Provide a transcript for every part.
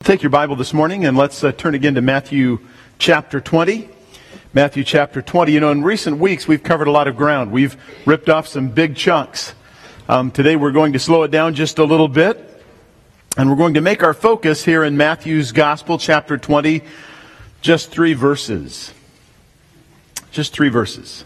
Take your Bible this morning and let's turn again to Matthew chapter 20. Matthew chapter 20. You know, in recent weeks we've covered a lot of ground. We've ripped off some big chunks. Today we're going to slow it down just a little bit. And we're going to make our focus here in Matthew's Gospel, chapter 20, just 3 verses. Just 3 verses.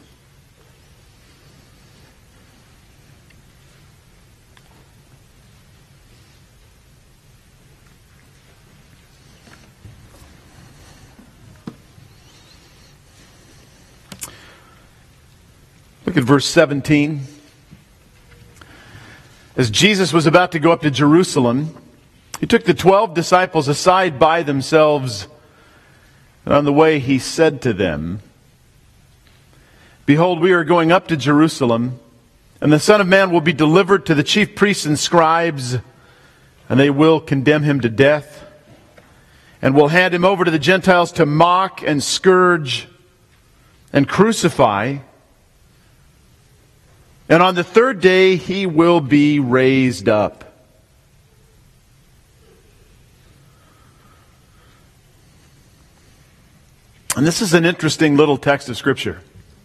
Look at verse 17. As Jesus was about to go up to Jerusalem, he took the 12 disciples aside by themselves, and on the way he said to them, "Behold, we are going up to Jerusalem, and the Son of Man will be delivered to the chief priests and scribes, and they will condemn him to death, and will hand him over to the Gentiles to mock and scourge and crucify. And on the third day he will be raised up." And this is an interesting little text of Scripture.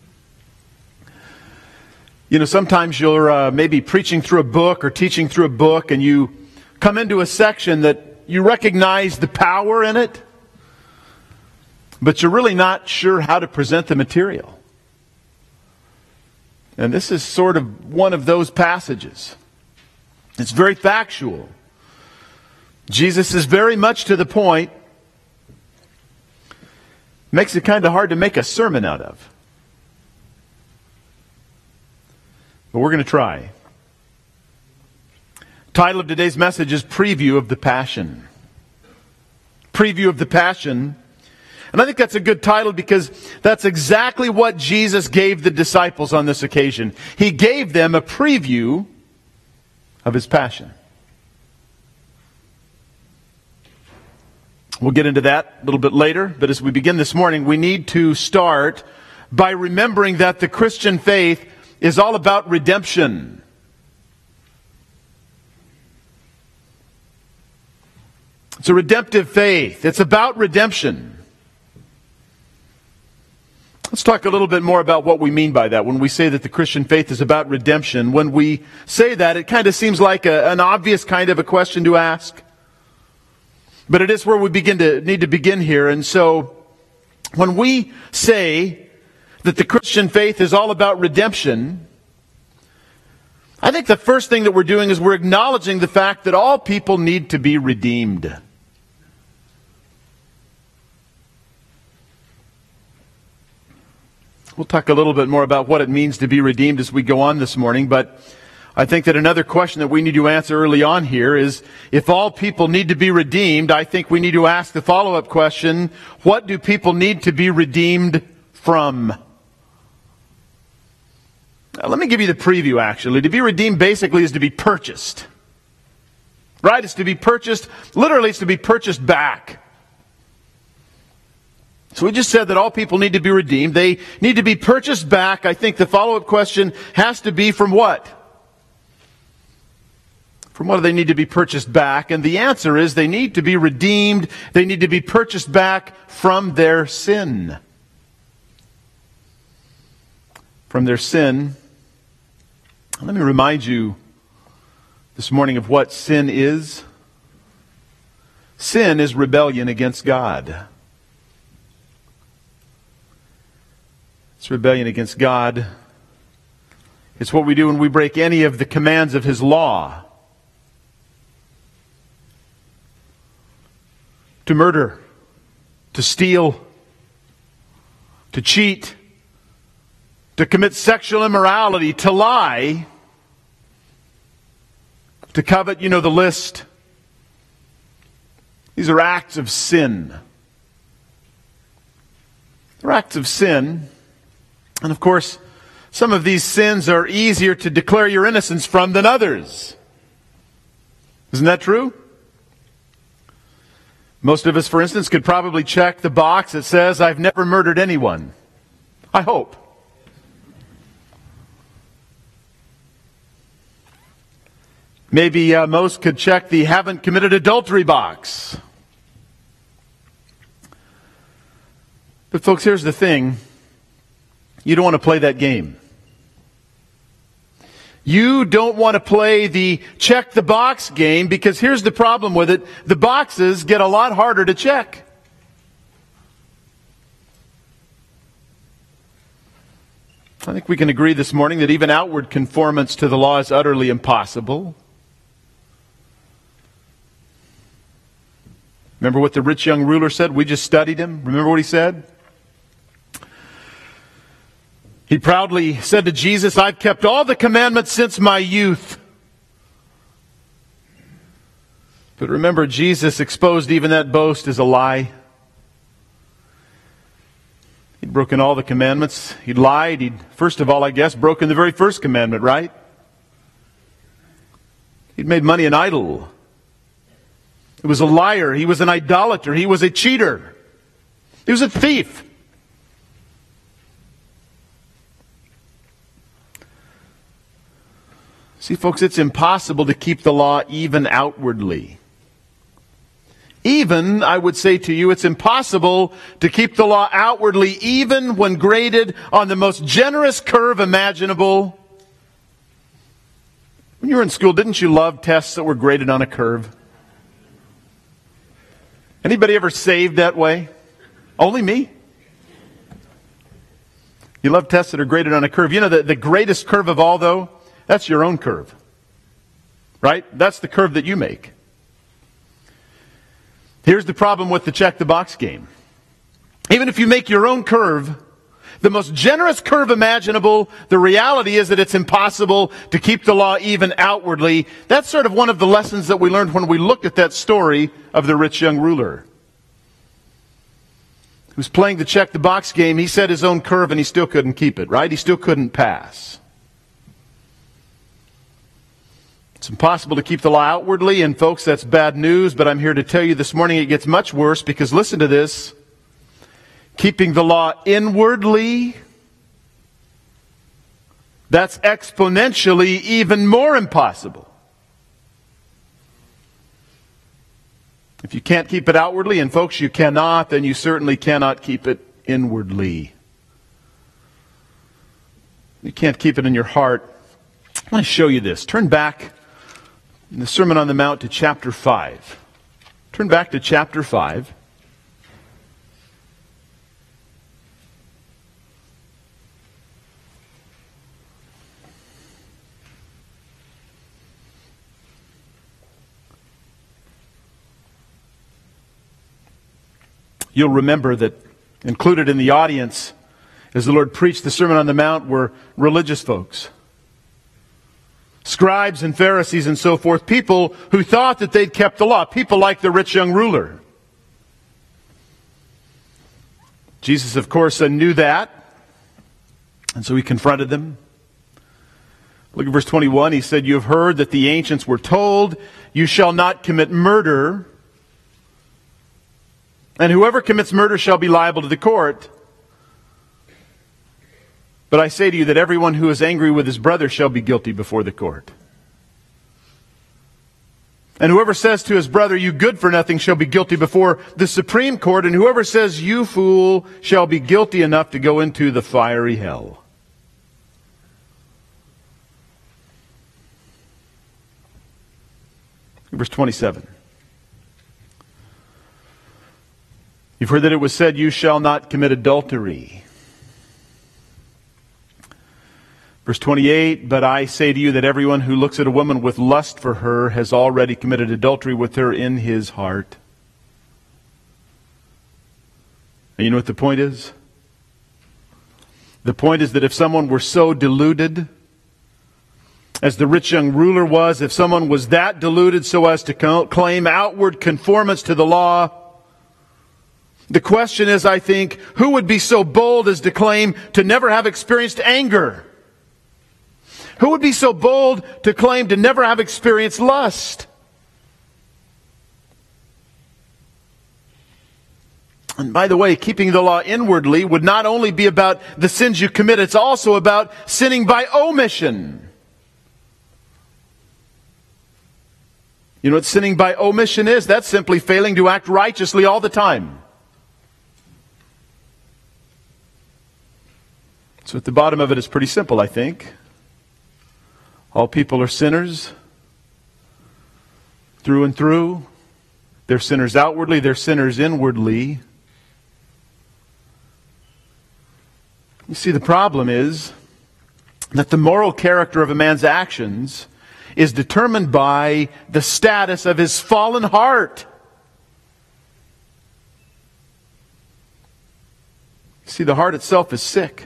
You know, sometimes you're maybe preaching through a book or teaching through a book, and you come into a section that you recognize the power in it, but you're really not sure how to present the material. And this is sort of one of those passages. It's very factual. Jesus is very much to the point. Makes it kind of hard to make a sermon out of. But we're going to try. Title of today's message is Preview of the Passion. Preview of the Passion. And I think that's a good title because that's exactly what Jesus gave the disciples on this occasion. He gave them a preview of His passion. We'll get into that a little bit later, but as we begin this morning, we need to start by remembering that the Christian faith is all about redemption. It's a redemptive faith. It's about redemption. Let's talk a little bit more about what we mean by that when we say that the Christian faith is about redemption. When we say that, it kind of seems like an obvious kind of a question to ask. But it is where we need to begin here. And so, when we say that the Christian faith is all about redemption, I think the first thing that we're doing is we're acknowledging the fact that all people need to be redeemed. We'll talk a little bit more about what it means to be redeemed as we go on this morning, but I think that another question that we need to answer early on here is, if all people need to be redeemed, I think we need to ask the follow-up question, what do people need to be redeemed from? Now, let me give you the preview, actually. To be redeemed basically is to be purchased. Right? It's to be purchased. Literally, it's to be purchased back. So we just said that all people need to be redeemed. They need to be purchased back. I think the follow-up question has to be from what? From what do they need to be purchased back? And the answer is they need to be redeemed. They need to be purchased back from their sin. From their sin. Let me remind you this morning of what sin is. Sin is rebellion against God. It's rebellion against God. It's what we do when we break any of the commands of His law. To murder, to steal, to cheat, to commit sexual immorality, to lie, to covet, you know the list. These are acts of sin. They're acts of sin. And of course, some of these sins are easier to declare your innocence from than others. Isn't that true? Most of us, for instance, could probably check the box that says, "I've never murdered anyone." I hope. Maybe most could check the "haven't committed adultery" box. But folks, here's the thing. You don't want to play that game. You don't want to play the check the box game, because here's the problem with it. The boxes get a lot harder to check. I think we can agree this morning that even outward conformance to the law is utterly impossible. Remember what the rich young ruler said? We just studied him. Remember what he said? He proudly said to Jesus, I've kept all the commandments since my youth. But remember, Jesus exposed even that boast as a lie. He'd broken all the commandments. He'd lied. He'd, first of all, I guess, broken the very first commandment, right? He'd made money an idol. He was a liar. He was an idolater. He was a cheater. He was a thief. See, folks, it's impossible to keep the law even outwardly. Even, I would say to you, it's impossible to keep the law outwardly, even when graded on the most generous curve imaginable. When you were in school, didn't you love tests that were graded on a curve? Anybody ever saved that way? Only me? You love tests that are graded on a curve. You know, the greatest curve of all, though, that's your own curve. Right? That's the curve that you make. Here's the problem with the check-the-box game. Even if you make your own curve, the most generous curve imaginable, the reality is that it's impossible to keep the law even outwardly. That's sort of one of the lessons that we learned when we looked at that story of the rich young ruler who was playing the check-the-box game. He set his own curve and he still couldn't keep it, right? He still couldn't pass. It's impossible to keep the law outwardly, and folks, that's bad news, but I'm here to tell you this morning it gets much worse, because listen to this. Keeping the law inwardly, that's exponentially even more impossible. If you can't keep it outwardly, and folks, you cannot, then you certainly cannot keep it inwardly. You can't keep it in your heart. I want to show you this. Turn back in the Sermon on the Mount to chapter 5. Turn back to chapter 5. You'll remember that included in the audience as the Lord preached the Sermon on the Mount were religious folks. Scribes and Pharisees and so forth, people who thought that they'd kept the law, people like the rich young ruler. Jesus, of course, knew that, and so he confronted them. Look at verse 21. He said, "You have heard that the ancients were told, 'You shall not commit murder,' and whoever commits murder shall be liable to the court. But I say to you that everyone who is angry with his brother shall be guilty before the court. And whoever says to his brother, 'You good for nothing,' shall be guilty before the Supreme Court. And whoever says, 'You fool,' shall be guilty enough to go into the fiery hell." Verse 27. You've heard that it was said, 'You shall not commit adultery.' Verse 28, "But I say to you that everyone who looks at a woman with lust for her has already committed adultery with her in his heart." And you know what the point is? The point is that if someone were so deluded, as the rich young ruler was, if someone was that deluded so as to claim outward conformance to the law, the question is, I think, who would be so bold as to claim to never have experienced anger? Who would be so bold to claim to never have experienced lust? And by the way, keeping the law inwardly would not only be about the sins you commit, it's also about sinning by omission. You know what sinning by omission is? That's simply failing to act righteously all the time. So at the bottom of it is pretty simple, I think. All people are sinners through and through. They're sinners outwardly, they're sinners inwardly. You see, the problem is that the moral character of a man's actions is determined by the status of his fallen heart. See, the heart itself is sick.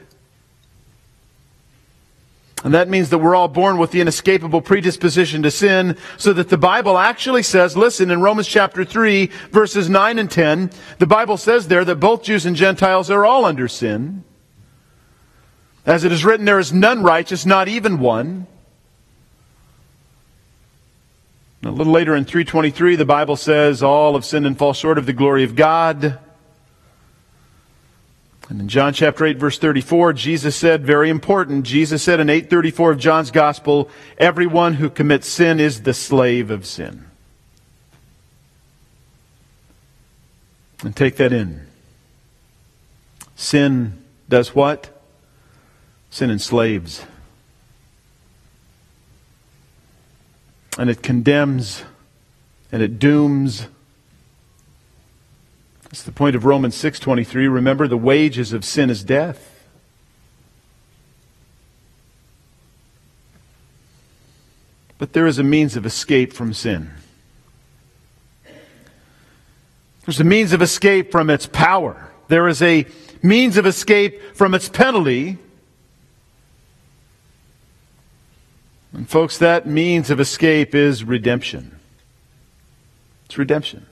And that means that we're all born with the inescapable predisposition to sin, so that the Bible actually says, listen, in Romans chapter 3, verses 9 and 10, the Bible says there that both Jews and Gentiles are all under sin. As it is written, there is none righteous, not even one. And a little later in 3:23, the Bible says, all have sinned and fall short of the glory of God. And in John chapter 8, verse 34, Jesus said, very important, Jesus said in 8:34 of John's Gospel, everyone who commits sin is the slave of sin. And take that in. Sin does what? Sin enslaves. And it condemns, and it dooms. That's the point of Romans 6:23. Remember, the wages of sin is death. But there is a means of escape from sin. There's a means of escape from its power. There is a means of escape from its penalty. And folks, that means of escape is redemption. It's redemption.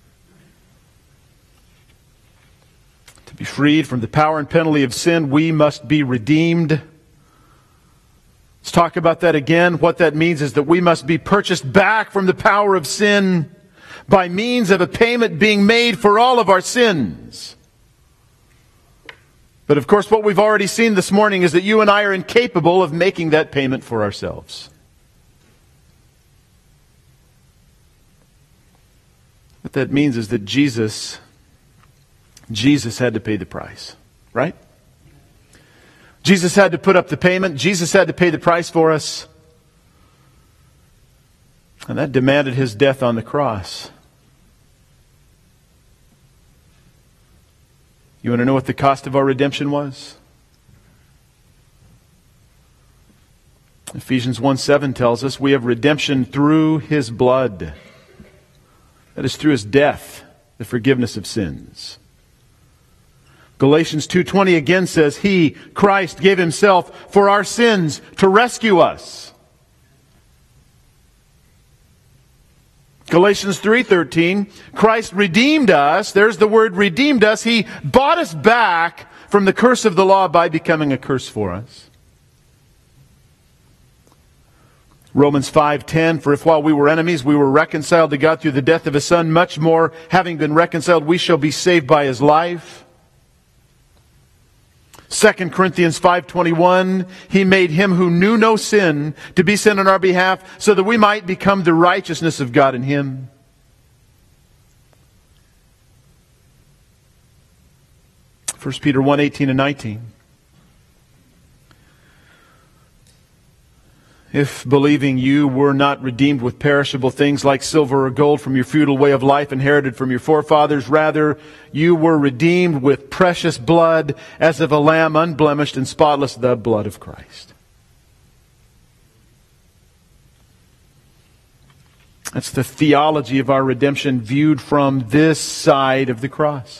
To be freed from the power and penalty of sin, we must be redeemed. Let's talk about that again. What that means is that we must be purchased back from the power of sin by means of a payment being made for all of our sins. But of course, what we've already seen this morning is that you and I are incapable of making that payment for ourselves. What that means is that Jesus had to pay the price, right? Jesus had to put up the payment. Jesus had to pay the price for us. And that demanded his death on the cross. You want to know what the cost of our redemption was? Ephesians 1:7 tells us we have redemption through his blood. That is through his death, the forgiveness of sins. Galatians 2:20 again says, he, Christ, gave himself for our sins to rescue us. Galatians 3:13, Christ redeemed us. There's the word redeemed us. He bought us back from the curse of the law by becoming a curse for us. Romans 5:10, for if while we were enemies, we were reconciled to God through the death of his Son, much more, having been reconciled, we shall be saved by his life. 2 Corinthians 5:21, he made him who knew no sin to be sin on our behalf so that we might become the righteousness of God in him. First Peter 1:18 and 19. If believing you were not redeemed with perishable things like silver or gold from your futile way of life inherited from your forefathers, rather you were redeemed with precious blood as of a lamb unblemished and spotless, the blood of Christ. That's the theology of our redemption viewed from this side of the cross.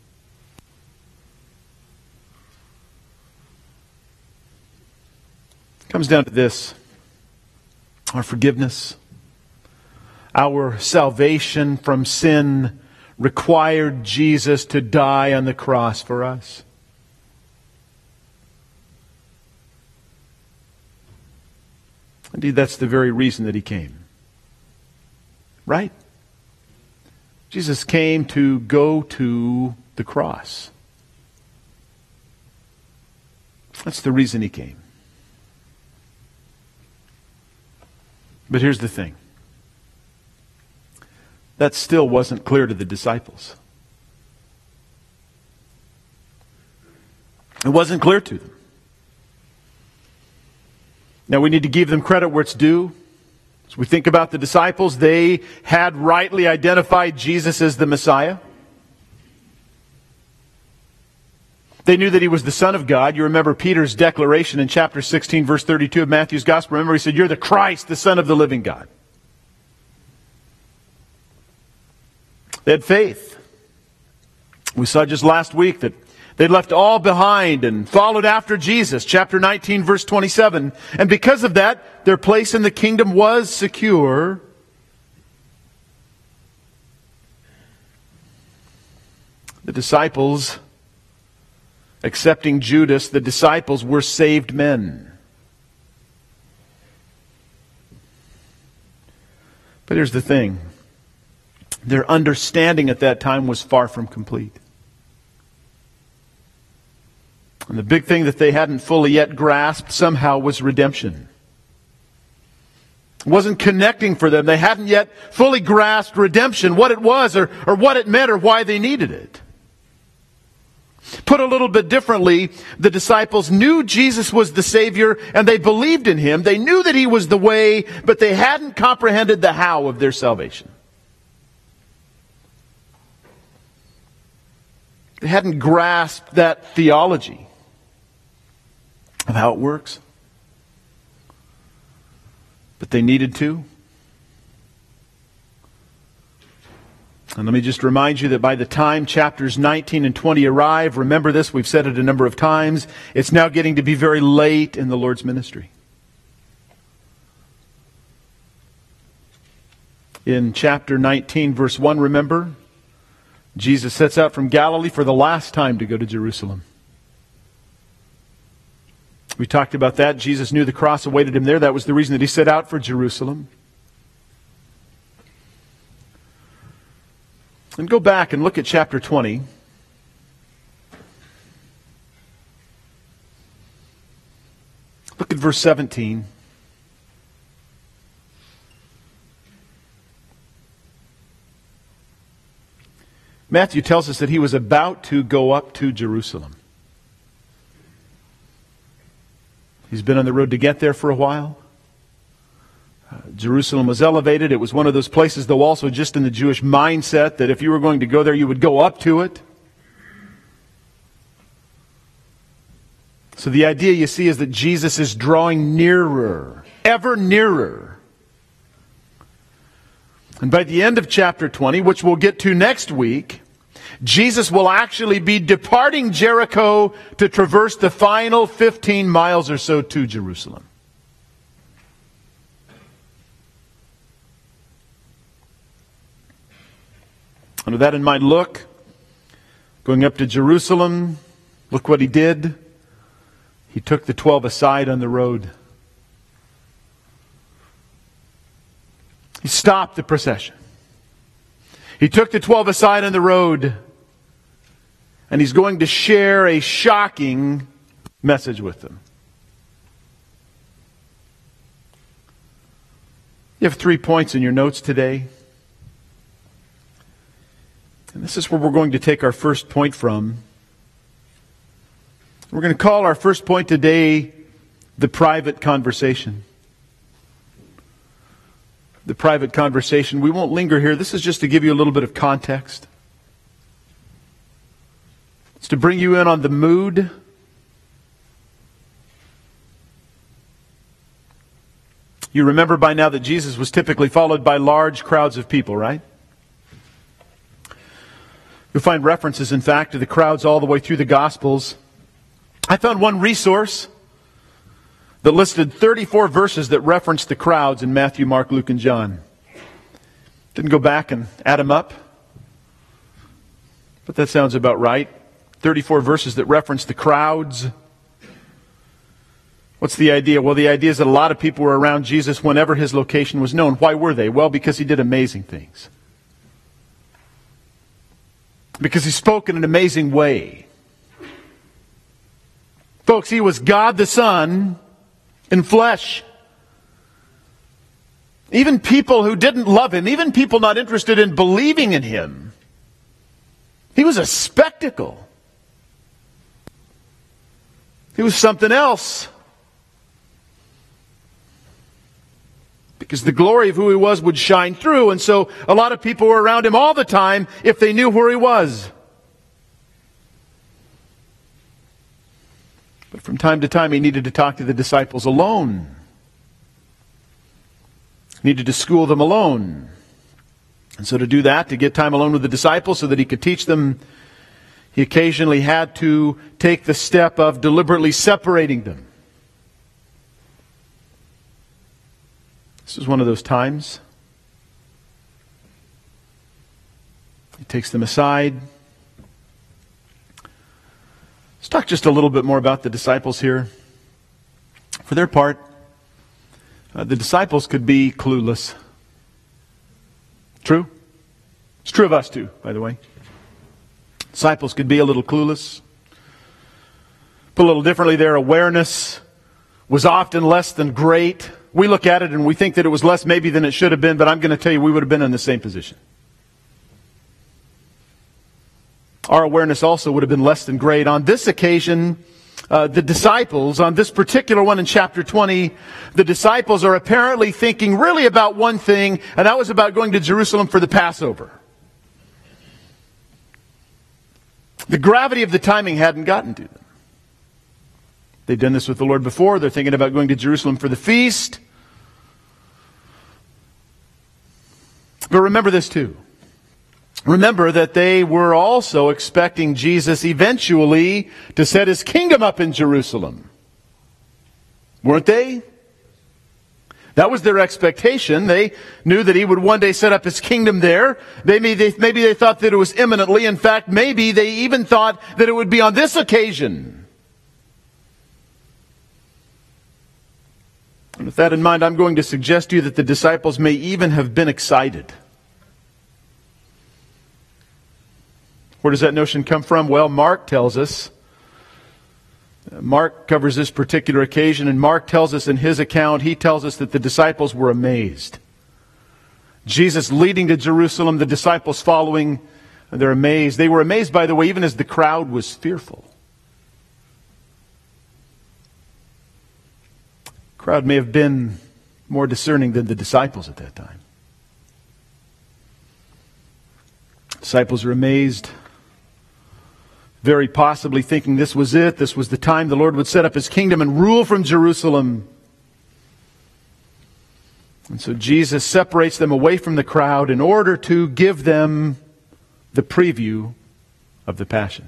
It comes down to this. Our forgiveness, our salvation from sin required Jesus to die on the cross for us. Indeed, that's the very reason that he came. Right? Jesus came to go to the cross. That's the reason he came. But here's the thing. That still wasn't clear to the disciples. It wasn't clear to them. Now we need to give them credit where it's due. As we think about the disciples, they had rightly identified Jesus as the Messiah. They knew that He was the Son of God. You remember Peter's declaration in chapter 16, verse 32 of Matthew's Gospel. Remember, he said, "You're the Christ, the Son of the living God." They had faith. We saw just last week that they left all behind and followed after Jesus. Chapter 19, verse 27. And because of that, their place in the kingdom was secure. The disciples, accepting Judas, the disciples were saved men. But here's the thing. Their understanding at that time was far from complete. And the big thing that they hadn't fully yet grasped somehow was redemption. It wasn't connecting for them. They hadn't yet fully grasped redemption, what it was or what it meant or why they needed it. Put a little bit differently, the disciples knew Jesus was the Savior and they believed in Him. They knew that He was the way, but they hadn't comprehended the how of their salvation. They hadn't grasped that theology of how it works. But they needed to. And let me just remind you that by the time chapters 19 and 20 arrive, remember this, we've said it a number of times, it's now getting to be very late in the Lord's ministry. In chapter 19, verse 1, remember, Jesus sets out from Galilee for the last time to go to Jerusalem. We talked about that. Jesus knew the cross awaited Him there. That was the reason that He set out for Jerusalem. And go back and look at chapter 20. Look at verse 17. Matthew tells us that He was about to go up to Jerusalem. He's been on the road to get there for a while. Jerusalem was elevated. It was one of those places, though also just in the Jewish mindset, that if you were going to go there, you would go up to it. So the idea, you see, is that Jesus is drawing nearer, ever nearer. And by the end of chapter 20, which we'll get to next week, Jesus will actually be departing Jericho to traverse the final 15 miles or so to Jerusalem. And with that in mind, look, going up to Jerusalem, look what He did. He took the 12 aside on the road. He stopped the procession. He took the 12 aside on the road, and He's going to share a shocking message with them. You have 3 points in your notes today. And this is where we're going to take our first point from. We're going to call our first point today the private conversation. The private conversation. We won't linger here. This is just to give you a little bit of context. It's to bring you in on the mood. You remember by now that Jesus was typically followed by large crowds of people, right? You'll find references, in fact, to the crowds all the way through the Gospels. I found one resource that listed 34 verses that referenced the crowds in Matthew, Mark, Luke, and John. Didn't go back and add them up, but that sounds about right. 34 verses that reference the crowds. What's the idea? Well, the idea is that a lot of people were around Jesus whenever His location was known. Why were they? Well, because He did amazing things. Because He spoke in an amazing way. Folks, He was God the Son in flesh. Even people who didn't love Him, even people not interested in believing in Him, He was a spectacle. He was something else. because the glory of who he was would shine through. And so a lot of people were around him all the time if they knew where he was. But from time to time, he needed to talk to the disciples alone. He needed to school them alone. And so to do that, to get time alone with the disciples so that he could teach them, he occasionally had to take the step of deliberately separating them. This is one of those times. He takes them aside. Let's talk just a little bit more about the disciples here. For their part, the disciples could be clueless. True? It's true of us too, by the way. Disciples could be a little clueless. Put a little differently, their awareness was often less than great. We look at it and we think that it was less maybe than it should have been, but I'm going to tell you we would have been in the same position. Our awareness also would have been less than great. On this occasion, the disciples, on this particular one in chapter 20, the disciples are apparently thinking really about one thing, and that was about going to Jerusalem for the Passover. The gravity of the timing hadn't gotten to them. They've done this with the Lord before. They're thinking about going to Jerusalem for the feast. But remember this too. Remember that they were also expecting Jesus eventually to set his kingdom up in Jerusalem. Weren't they? That was their expectation. They knew that he would one day set up his kingdom there. Maybe they thought that it was imminently. In fact, maybe they even thought that it would be on this occasion. And with that in mind, I'm going to suggest to you that the disciples may even have been excited. Where does that notion come from? Well, Mark tells us. Mark covers this particular occasion, and Mark tells us in his account, he tells us that the disciples were amazed. Jesus leading to Jerusalem, the disciples following, and they're amazed. They were amazed, by the way, even as the crowd was fearful. The crowd may have been more discerning than the disciples at that time. Disciples are amazed, very possibly thinking this was it. This was the time the Lord would set up his kingdom and rule from Jerusalem. And so Jesus separates them away from the crowd in order to give them the preview of the Passion.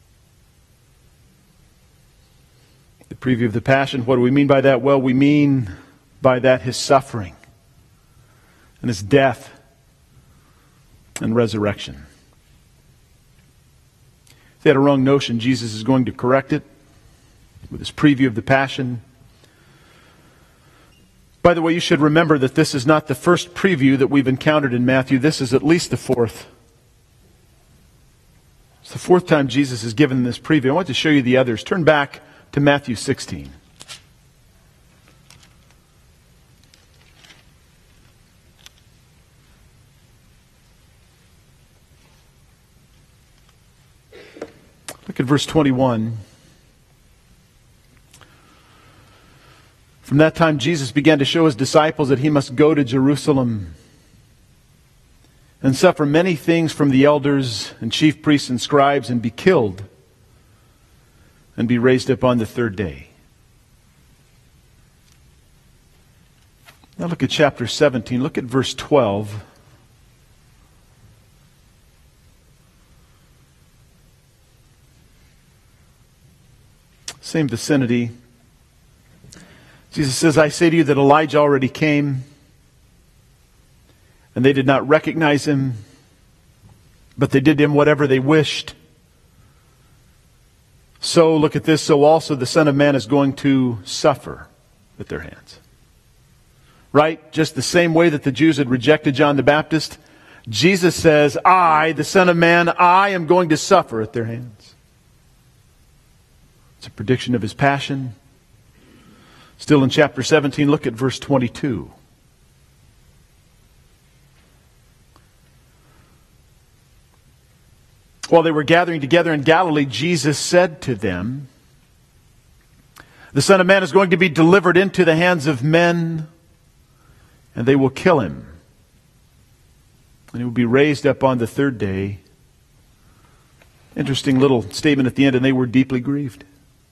The preview of the Passion, what do we mean by that? Well, we mean by that his suffering and his death and resurrection. If they had a wrong notion, Jesus is going to correct it with his preview of the Passion. By the way, you should remember that this is not the first preview that we've encountered in Matthew. This is at least the fourth. It's the fourth time Jesus has given this preview. I want to show you the others. Turn back to Matthew 16. Look at verse 21. From that time, Jesus began to show his disciples that he must go to Jerusalem and suffer many things from the elders and chief priests and scribes and be killed and be raised up on the third day. Now look at chapter 17. Look at verse 12. Same vicinity. Jesus says, I say to you that Elijah already came, and they did not recognize him, but they did him whatever they wished. So, look at this, so also the Son of Man is going to suffer at their hands. Right? Just the same way that the Jews had rejected John the Baptist, Jesus says, I, the Son of Man, I am going to suffer at their hands. It's a prediction of his passion. Still in chapter 17, look at verse 22. While they were gathering together in Galilee, Jesus said to them, the Son of Man is going to be delivered into the hands of men, and they will kill him. And he will be raised up on the third day. Interesting little statement at the end, and they were deeply grieved.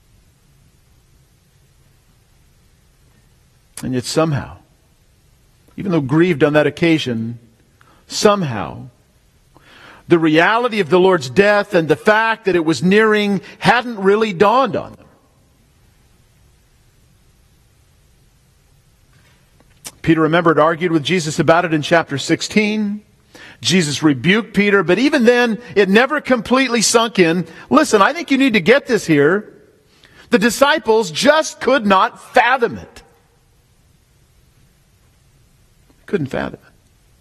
And yet somehow, even though grieved on that occasion, somehow, the reality of the Lord's death and the fact that it was nearing hadn't really dawned on them. Peter, remembered, argued with Jesus about it in chapter 16. Jesus rebuked Peter, but even then, it never completely sunk in. Listen, I think you need to get this here. The disciples just could not fathom it. Couldn't fathom it.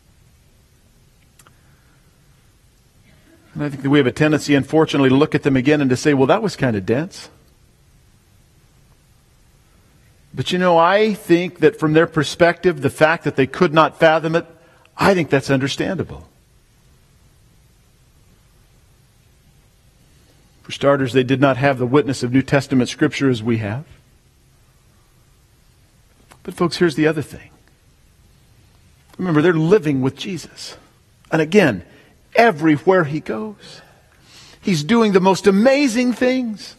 And I think that we have a tendency, unfortunately, to look at them again and to say, well, that was kind of dense. But I think that from their perspective, the fact that they could not fathom it, I think that's understandable. For starters, they did not have the witness of New Testament Scripture as we have. But folks, here's the other thing. Remember, they're living with Jesus. And again, everywhere he goes, he's doing the most amazing things.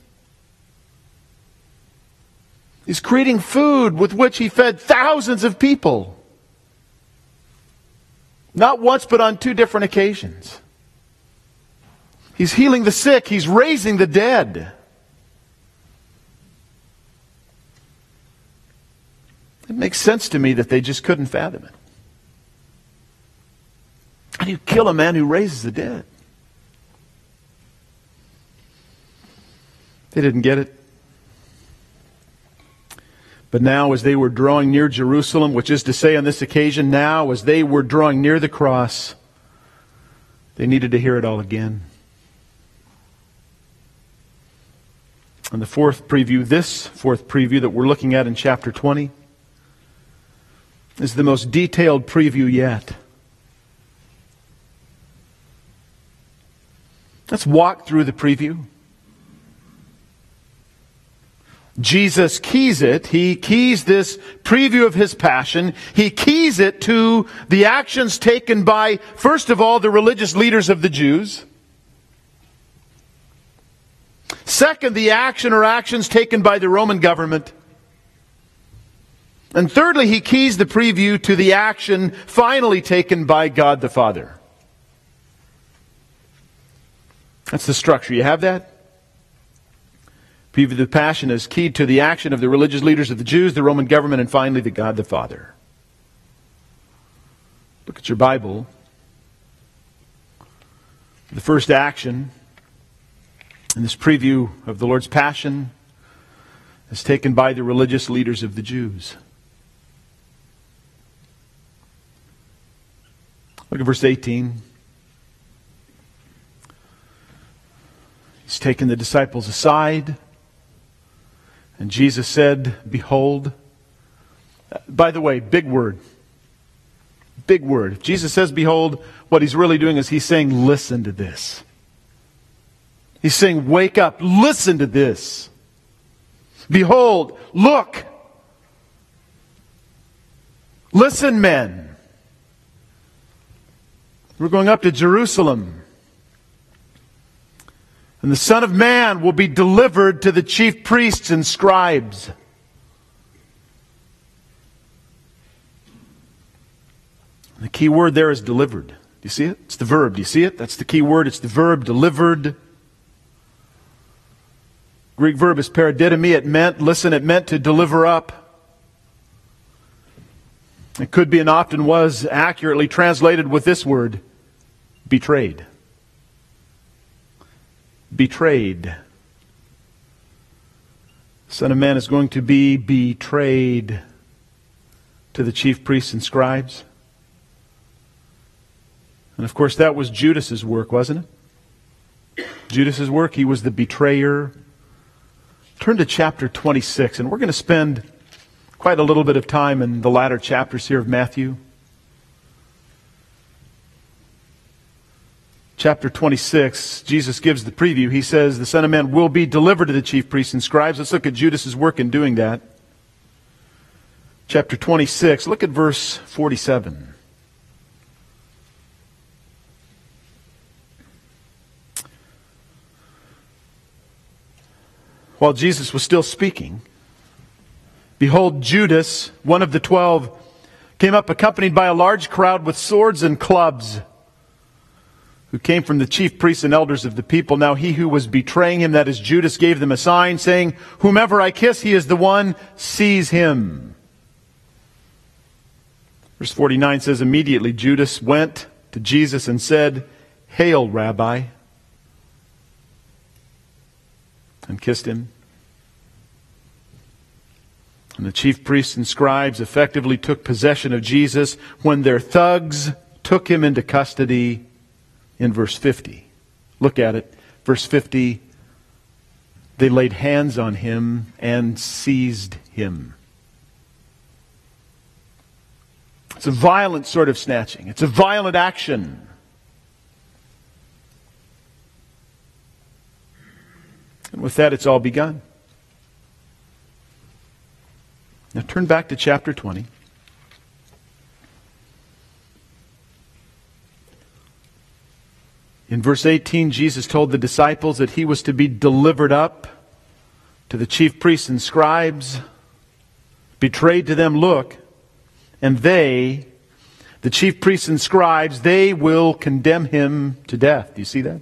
He's creating food with which he fed thousands of people. Not once, but on 2 different occasions. He's healing the sick. He's raising the dead. It makes sense to me that they just couldn't fathom it. How do you kill a man who raises the dead? They didn't get it. But now as they were drawing near Jerusalem, which is to say on this occasion, now as they were drawing near the cross, they needed to hear it all again. And this fourth preview that we're looking at in chapter 20, is the most detailed preview yet. Let's walk through the preview. Jesus keys it. He keys this preview of his passion. He keys it to the actions taken by, first of all, the religious leaders of the Jews. Second, the action or actions taken by the Roman government. And thirdly, he keys the preview to the action finally taken by God the Father. That's the structure. You have that? Preview of the passion is keyed to the action of the religious leaders of the Jews, the Roman government, and finally the God the Father. Look at your Bible. The first action in this preview of the Lord's passion is taken by the religious leaders of the Jews. Look at verse 18. He's taken the disciples aside, and Jesus said, "Behold." By the way, big word. Big word. If Jesus says, "Behold," what he's really doing is he's saying, listen to this. He's saying, wake up, listen to this. Behold, look. Listen, men. We're going up to Jerusalem. And the Son of Man will be delivered to the chief priests and scribes. The key word there is delivered. Do you see it? It's the verb. Do you see it? That's the key word. It's the verb, delivered. Greek verb is paradidomi. It meant to deliver up. It could be and often was accurately translated with this word, betrayed. Betrayed. The Son of Man is going to be betrayed to the chief priests and scribes. And of course that was Judas's work, wasn't it? Judas's work. He was the betrayer. Turn to chapter 26, and we're going to spend quite a little bit of time in the latter chapters here of Matthew. Chapter 26, Jesus gives the preview. He says, the Son of Man will be delivered to the chief priests and scribes. Let's look at Judas's work in doing that. chapter 26, look at verse 47. While Jesus was still speaking, behold, Judas, one of the 12, came up accompanied by a large crowd with swords and clubs, who came from the chief priests and elders of the people. Now he who was betraying him, that is Judas, gave them a sign, saying, "Whomever I kiss, he is the one, seize him." Verse 49 says, immediately Judas went to Jesus and said, "Hail, Rabbi," and kissed him. And the chief priests and scribes effectively took possession of Jesus when their thugs took him into custody in verse 50. Look at it. Verse 50, they laid hands on him and seized him. It's a violent sort of snatching. It's a violent action. And with that, it's all begun. Now turn back to chapter 20. In verse 18, Jesus told the disciples that he was to be delivered up to the chief priests and scribes, betrayed to them, look, and they, the chief priests and scribes, they will condemn him to death. Do you see that?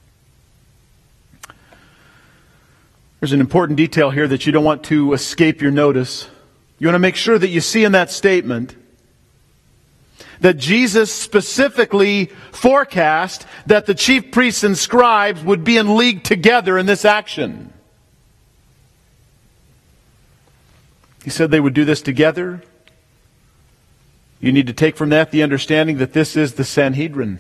There's an important detail here that you don't want to escape your notice. You want to make sure that you see in that statement that Jesus specifically forecast that the chief priests and scribes would be in league together in this action. He said they would do this together. You need to take from that the understanding that this is the Sanhedrin.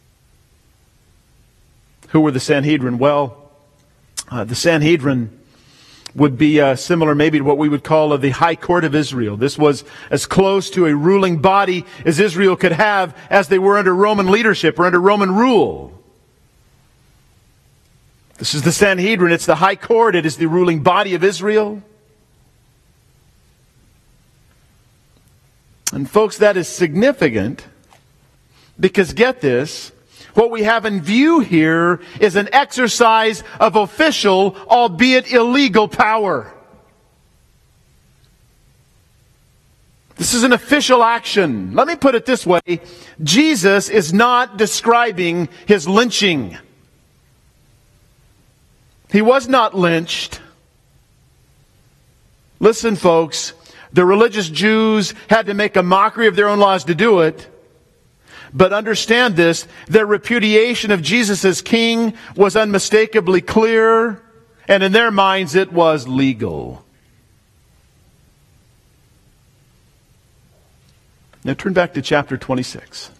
Who were the Sanhedrin? Well, the Sanhedrin would be similar maybe to what we would call the High Court of Israel. This was as close to a ruling body as Israel could have as they were under Roman leadership or under Roman rule. This is the Sanhedrin. It's the High Court. It is the ruling body of Israel. And folks, that is significant because, get this, what we have in view here is an exercise of official, albeit illegal, power. This is an official action. Let me put it this way. Jesus is not describing his lynching. He was not lynched. Listen, folks, the religious Jews had to make a mockery of their own laws to do it. But understand this, their repudiation of Jesus as king was unmistakably clear, and in their minds it was legal. Now turn back to chapter 26.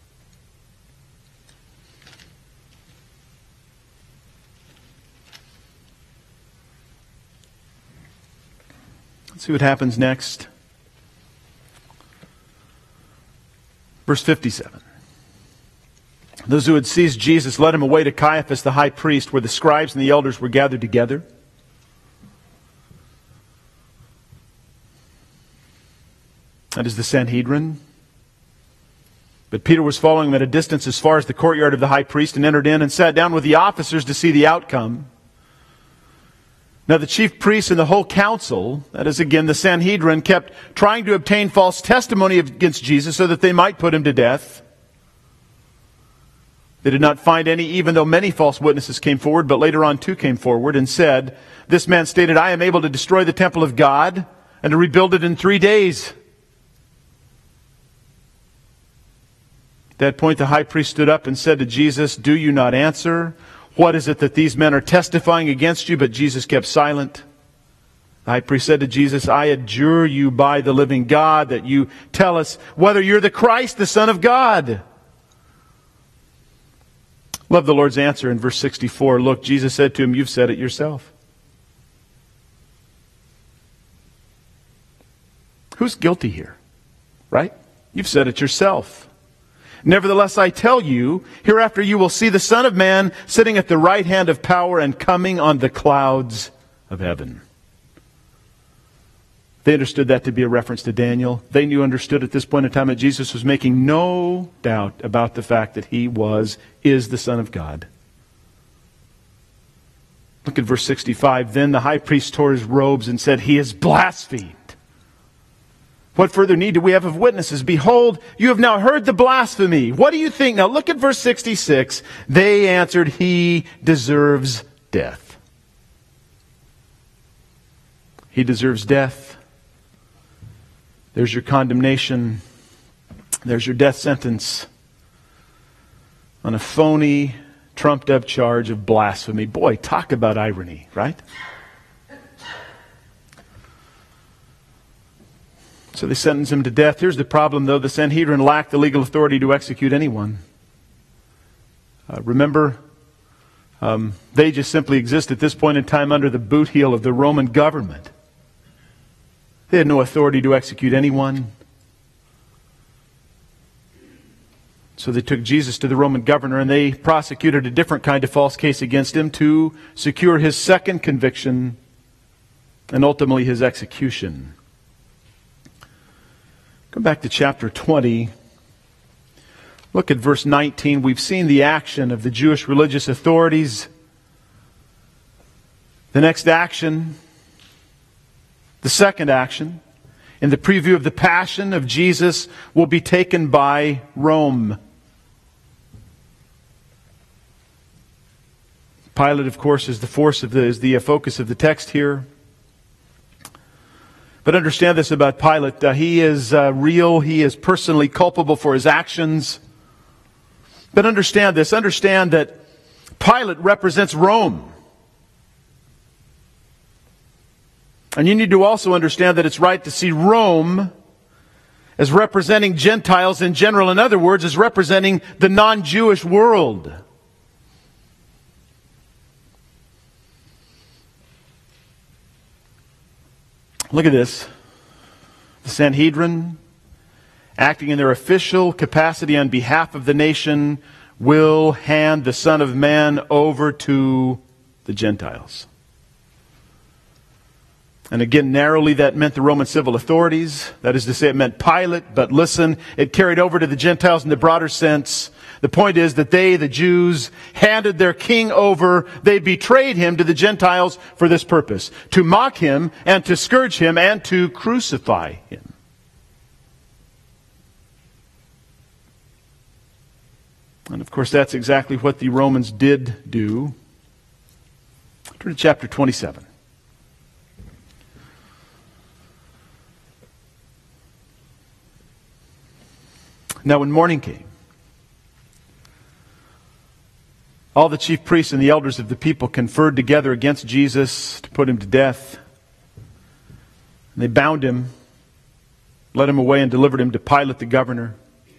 Let's see what happens next. Verse 57. Those who had seized Jesus led him away to Caiaphas the high priest, where the scribes and the elders were gathered together. That is the Sanhedrin. But Peter was following him at a distance as far as the courtyard of the high priest and entered in and sat down with the officers to see the outcome. Now the chief priests and the whole council, that is again the Sanhedrin, kept trying to obtain false testimony against Jesus so that they might put him to death. They did not find any, even though many false witnesses came forward, but later on two came forward and said, "This man stated, I am able to destroy the temple of God and to rebuild it in 3 days." At that point the high priest stood up and said to Jesus, "Do you not answer? What is it that these men are testifying against you?" But Jesus kept silent. The high priest said to Jesus, "I adjure you by the living God that you tell us whether you're the Christ, the Son of God." Love the Lord's answer in verse 64. Look, Jesus said to him, "You've said it yourself." Who's guilty here? Right? You've said it yourself. "Nevertheless, I tell you, hereafter you will see the Son of Man sitting at the right hand of power and coming on the clouds of heaven." They understood that to be a reference to Daniel. They understood at this point in time that Jesus was making no doubt about the fact that he is the Son of God. Look at verse 65. Then the high priest tore his robes and said, "He has blasphemed. What further need do we have of witnesses? Behold, you have now heard the blasphemy. What do you think?" Now look at verse 66. They answered, "He deserves death." He deserves death. There's your condemnation. There's your death sentence on a phony, trumped-up charge of blasphemy. Boy, talk about irony, right? So they sentence him to death. Here's the problem, though. The Sanhedrin lacked the legal authority to execute anyone. Remember, they just simply exist at this point in time under the boot heel of the Roman government. They had no authority to execute anyone. So they took Jesus to the Roman governor and they prosecuted a different kind of false case against him to secure his second conviction and ultimately his execution. Come back to chapter 20. Look at verse 19. We've seen the action of the Jewish religious authorities. The next action, the second action, in the preview of the passion of Jesus, will be taken by Rome. Pilate, of course, is the focus of the text here. But understand this about Pilate. He is real. He is personally culpable for his actions. But understand this. Understand that Pilate represents Rome. And you need to also understand that it's right to see Rome as representing Gentiles in general. In other words, as representing the non-Jewish world. Look at this. The Sanhedrin, acting in their official capacity on behalf of the nation, will hand the Son of Man over to the Gentiles. And again, narrowly, that meant the Roman civil authorities. That is to say, it meant Pilate. But listen, it carried over to the Gentiles in the broader sense. The point is that they, the Jews, handed their king over. They betrayed him to the Gentiles for this purpose: to mock him and to scourge him and to crucify him. And of course, that's exactly what the Romans did do. Turn to chapter 27. Now when morning came, all the chief priests and the elders of the people conferred together against Jesus to put him to death. And they bound him, led him away, and delivered him to Pilate the governor.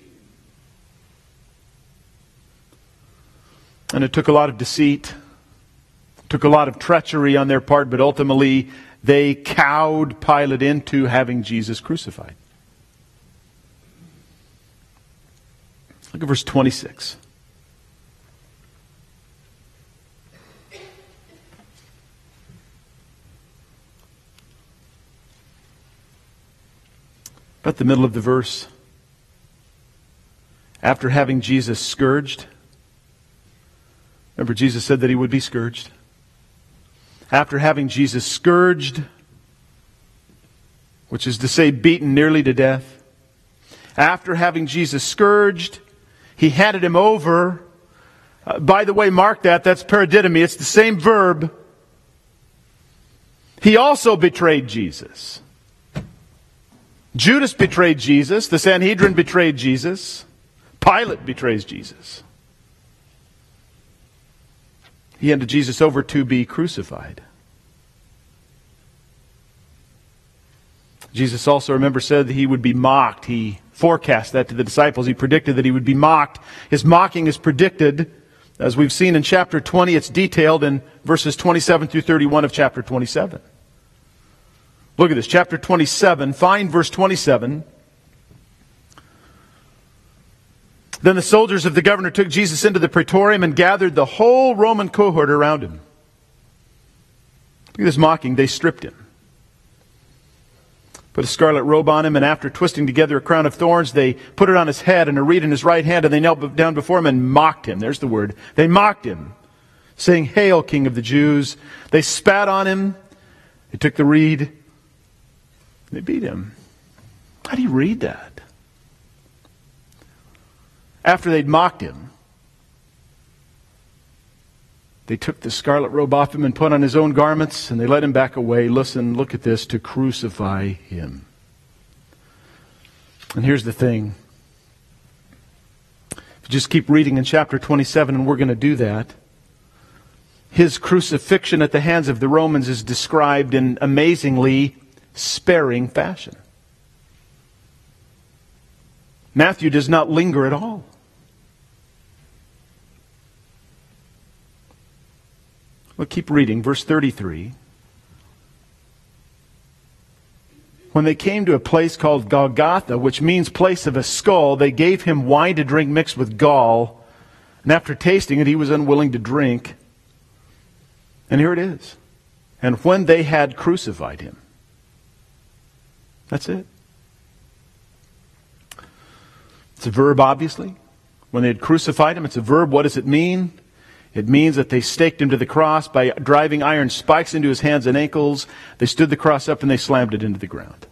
And it took a lot of deceit, took a lot of treachery on their part, but ultimately they cowed Pilate into having Jesus crucified. Look at verse 26. About the middle of the verse. After having Jesus scourged. Remember, Jesus said that he would be scourged. After having Jesus scourged, which is to say beaten nearly to death. After having Jesus scourged, he handed him over. By the way, mark that. That's paradidomi. It's the same verb. He also betrayed Jesus. Judas betrayed Jesus. The Sanhedrin betrayed Jesus. Pilate betrays Jesus. He handed Jesus over to be crucified. Jesus also, remember, said that he would be mocked. He forecast that to the disciples. He predicted that he would be mocked. His mocking is predicted, as we've seen in chapter 20. It's detailed in verses 27 through 31 of chapter 27. Look at this, chapter 27. Find verse 27. Then the soldiers of the governor took Jesus into the praetorium and gathered the whole Roman cohort around him. Look at this mocking. They stripped him. put a scarlet robe on him, and after twisting together a crown of thorns, they put it on his head and a reed in his right hand, and they knelt down before him and mocked him. There's the word. They mocked him, saying, "Hail, King of the Jews." They spat on him. They took the reed. They beat him. How do you read that? After they'd mocked him, they took the scarlet robe off him and put on his own garments, and they led him back away. Listen, look at this, to crucify him. And here's the thing. If you just keep reading in chapter 27, and we're going to do that, his crucifixion at the hands of the Romans is described in amazingly sparing fashion. Matthew does not linger at all. Well, keep reading, verse 33. When they came to a place called Golgotha, which means place of a skull, they gave him wine to drink mixed with gall. And after tasting it, he was unwilling to drink. And here it is. And when they had crucified him. That's it. It's a verb, obviously. When they had crucified him, it's a verb. What does it mean? It means that they staked him to the cross by driving iron spikes into his hands and ankles. They stood the cross up and they slammed it into the ground.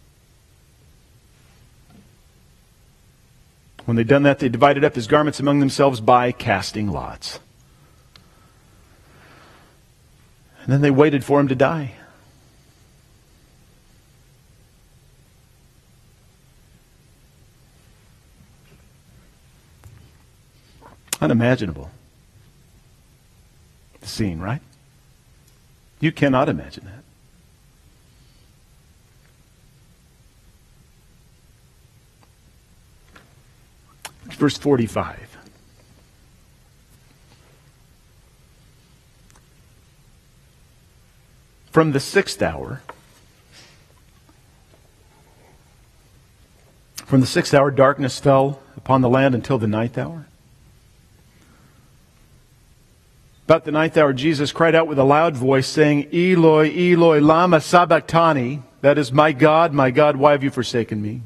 When they'd done that, they divided up his garments among themselves by casting lots. And then they waited for him to die. Unimaginable. The scene, right? You cannot imagine that. Verse 45. From the 6th hour, darkness fell upon the land until the 9th hour. About the 9th hour, Jesus cried out with a loud voice, saying, "Eloi, Eloi, lama sabachthani?" That is, my God, why have you forsaken me?"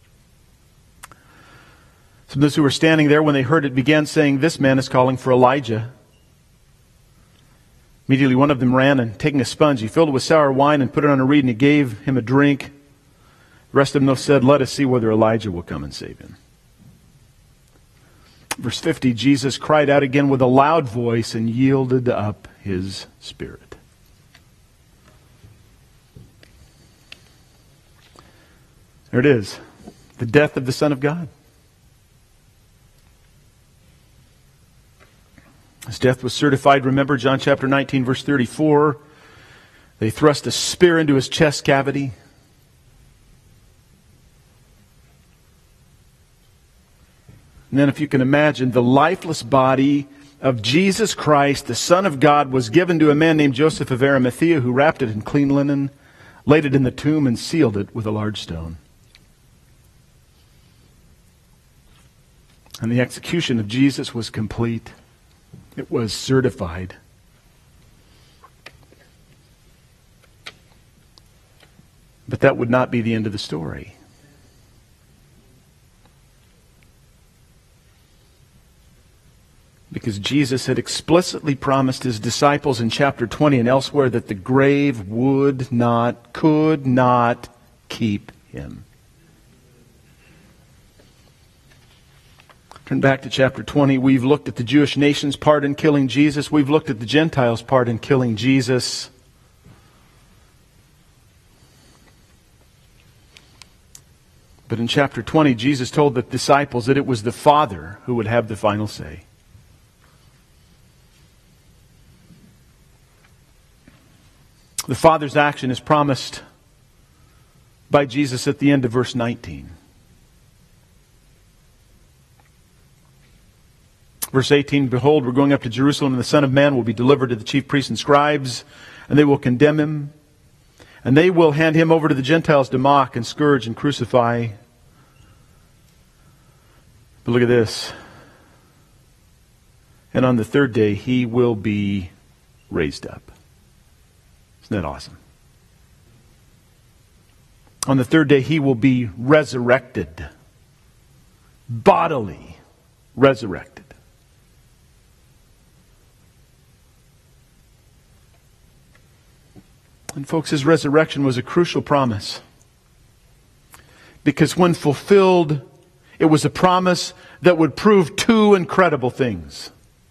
Some of those who were standing there, when they heard it, began saying, "This man is calling for Elijah." Immediately one of them ran, and taking a sponge, he filled it with sour wine and put it on a reed, and he gave him a drink. The rest of them said, "Let us see whether Elijah will come and save him." Verse 50, Jesus cried out again with a loud voice and yielded up his spirit. There it is, the death of the Son of God. His death was certified. Remember John chapter 19, verse 34. They thrust a spear into his chest cavity. And then, if you can imagine, the lifeless body of Jesus Christ, the Son of God, was given to a man named Joseph of Arimathea, who wrapped it in clean linen, laid it in the tomb, and sealed it with a large stone. And the execution of Jesus was complete. It was certified. But that would not be the end of the story. Because Jesus had explicitly promised his disciples in chapter 20 and elsewhere that the grave could not keep him. Turn back to chapter 20. We've looked at the Jewish nation's part in killing Jesus. We've looked at the Gentiles' part in killing Jesus. But in chapter 20, Jesus told the disciples that it was the Father who would have the final say. The Father's action is promised by Jesus at the end of verse 19. Verse 18, "Behold, we're going up to Jerusalem, and the Son of Man will be delivered to the chief priests and scribes, and they will condemn him, and they will hand him over to the Gentiles to mock and scourge and crucify." But look at this. "And on the third day he will be raised up." Isn't that awesome? On the third day, he will be resurrected. Bodily resurrected. And folks, his resurrection was a crucial promise. Because when fulfilled, it was a promise that would prove two incredible things.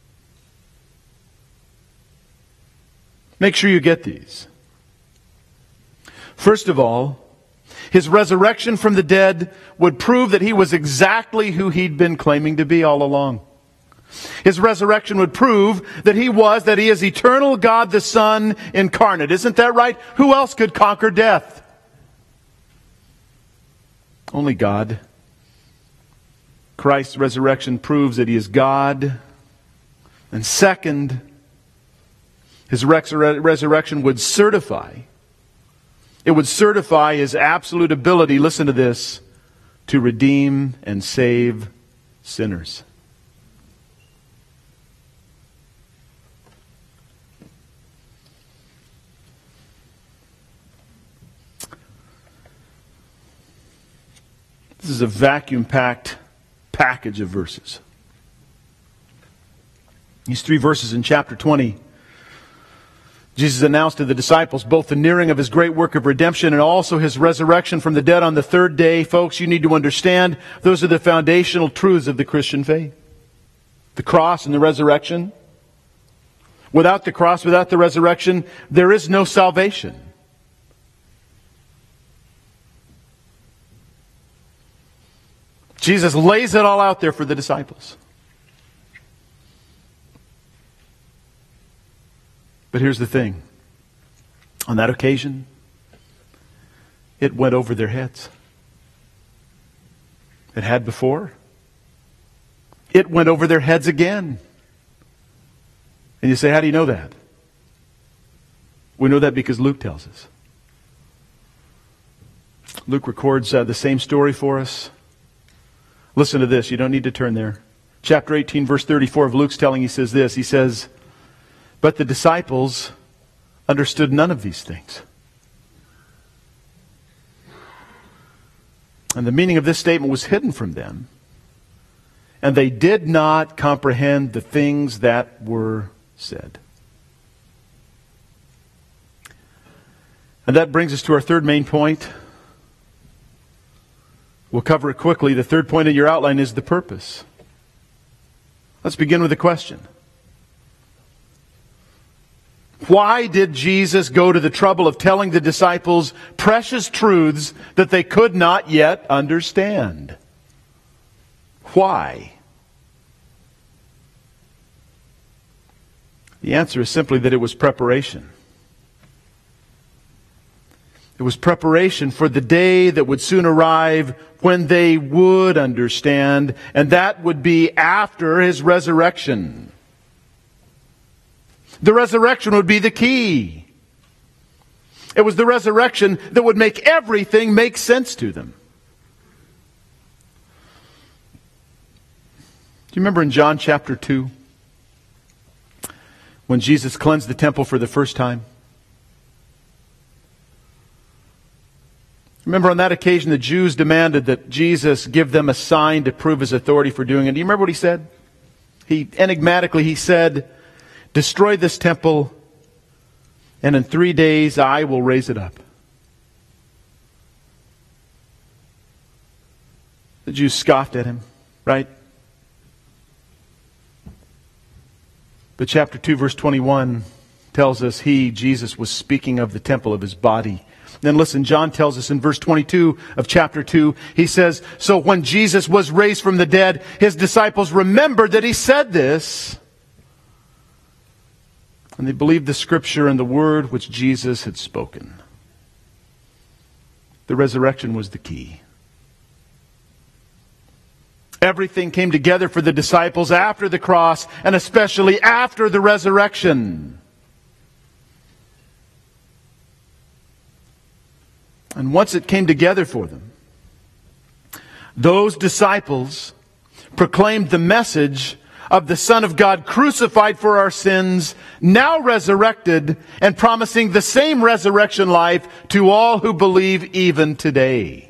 Make sure you get these. First of all, his resurrection from the dead would prove that he was exactly who he'd been claiming to be all along. His resurrection would prove that he is eternal God the Son incarnate. Isn't that right? Who else could conquer death? Only God. Christ's resurrection proves that he is God. And second, his resurrection would certify. It would certify his absolute ability, listen to this, to redeem and save sinners. This is a vacuum-packed package of verses. These 3 verses in chapter 20, Jesus announced to the disciples both the nearing of his great work of redemption and also his resurrection from the dead on the third day. Folks, you need to understand those are the foundational truths of the Christian faith. The cross and the resurrection. Without the cross, without the resurrection, there is no salvation. Jesus lays it all out there for the disciples. But here's the thing. On that occasion, it went over their heads. It had before. It went over their heads again. And you say, how do you know that? We know that because Luke tells us. Luke records the same story for us. Listen to this. You don't need to turn there. Chapter 18, verse 34 of Luke's telling, he says this. He says, but the disciples understood none of these things. And the meaning of this statement was hidden from them. And they did not comprehend the things that were said. And that brings us to our third main point. We'll cover it quickly. The third point in your outline is the purpose. Let's begin with a question. Why did Jesus go to the trouble of telling the disciples precious truths that they could not yet understand? Why? The answer is simply that it was preparation. It was preparation for the day that would soon arrive when they would understand, and that would be after his resurrection. The resurrection would be the key. It was the resurrection that would make everything make sense to them. Do you remember in John chapter 2, when Jesus cleansed the temple for the first time? Remember on that occasion the Jews demanded that Jesus give them a sign to prove his authority for doing it. Do you remember what he said? He said, destroy this temple and in 3 days I will raise it up. The Jews scoffed at him, right? But chapter 2 verse 21 tells us Jesus, was speaking of the temple of his body. Then listen, John tells us in verse 22 of chapter 2, he says, so when Jesus was raised from the dead, his disciples remembered that he said this. And they believed the scripture and the word which Jesus had spoken. The resurrection was the key. Everything came together for the disciples after the cross and especially after the resurrection. And once it came together for them, those disciples proclaimed the message of the Son of God crucified for our sins, now resurrected, and promising the same resurrection life to all who believe even today.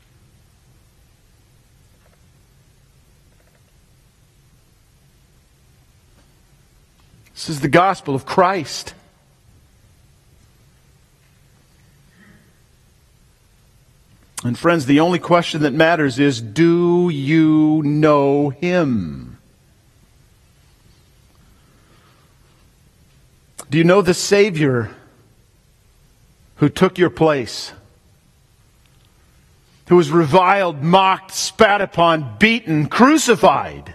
This is the gospel of Christ. And friends, the only question that matters is, do you know Him? Do you know the Savior who took your place? Who was reviled, mocked, spat upon, beaten, crucified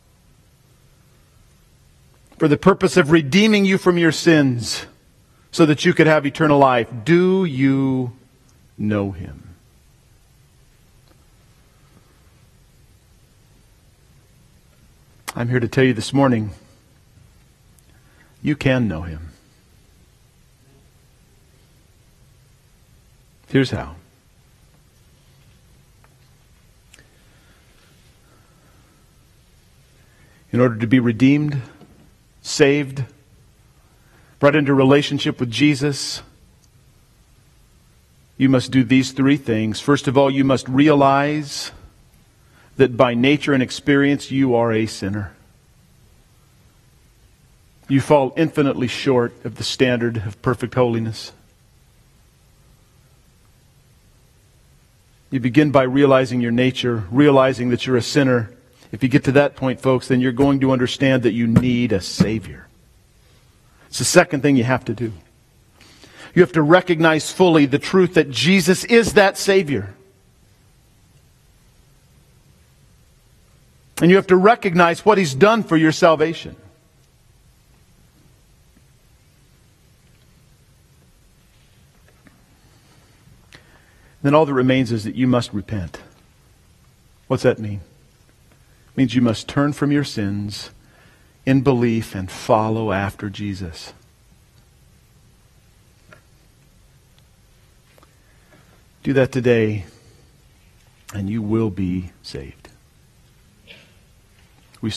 for the purpose of redeeming you from your sins so that you could have eternal life? Do you know Him? I'm here to tell you this morning, you can know Him. Here's how. In order to be redeemed, saved, brought into relationship with Jesus, you must do these three things. First of all, you must realize that by nature and experience you are a sinner. You fall infinitely short of the standard of perfect holiness. You begin by realizing your nature, realizing that you're a sinner. If you get to that point, folks, then you're going to understand that you need a Savior. It's the second thing you have to do. You have to recognize fully the truth that Jesus is that Savior. And you have to recognize what He's done for your salvation. Then all that remains is that you must repent. What's that mean? It means you must turn from your sins in belief and follow after Jesus. Do that today, and you will be saved.